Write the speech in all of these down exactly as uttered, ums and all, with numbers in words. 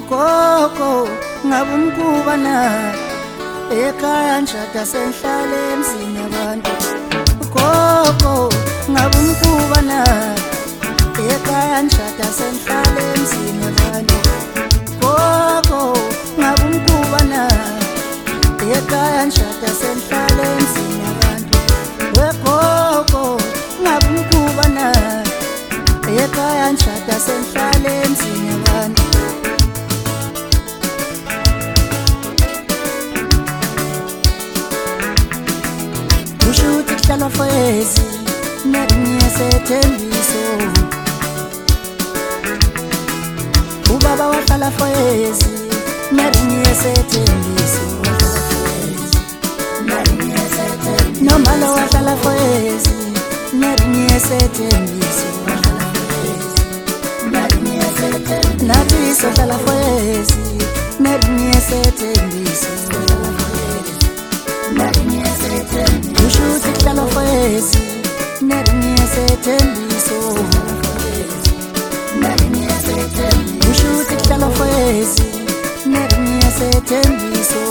gogo ngabe umkuba na ekhaya ngishada senhlala emzini yabantu gogo ngabe umkuba na ekhaya ngishada senhlala emzini yabantu gogo ngabe umkuba na ekhaya ngishada senhlala emzini yabantu wegogo ngabe umkuba na ekhaya ngishada senhlala emzini yabantu ushuthi kuhlala fezi nerinye sethembiso ubaba wahlala fezi nerinye sethembiso nomalo wahlala fezi nerinye sethembiso nathi sohlala fezi nerinye sethembiso ushuthi kuhlala fezi nerinye sethembiso ushuthi kuhlala fezi nerinye sethembiso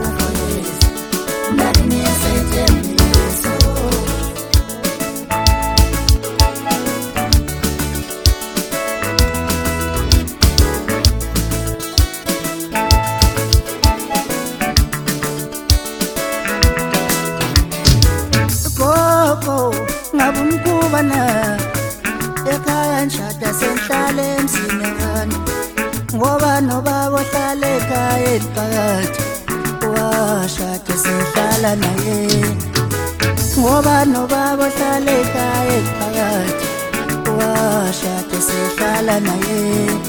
ngabe umkuba na ekhaya ngishada senhlala emzini yabantu ngoba nobaba ohlala ekhaya eliphakathi washada senhlala naye ngoba nobaba ohlala ekhaya eliphakathi washada senhlala naye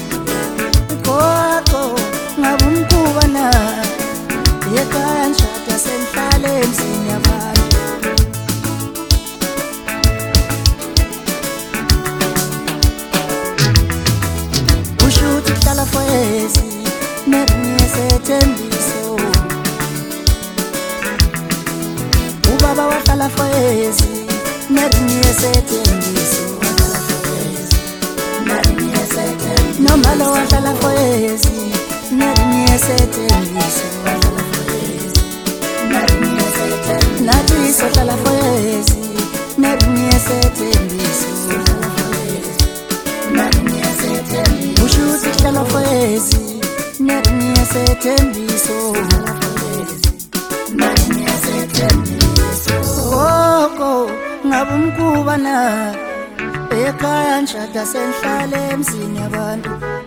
gogo ngabe umkuba na ekhaya ngishada senhlala emzini yabantu kuhlala fezi nerinye sethembiso ubaba wahlala fezi nerinye sethembiso nomalo wahlala fezi nerinye sethembiso nathi sohlala fezi nerinye sethembiso ushuthi kuhlala fezi nerinye sethembiso gogo ngabe umkuba na ekhaya ngishada senhlala emzini yabantu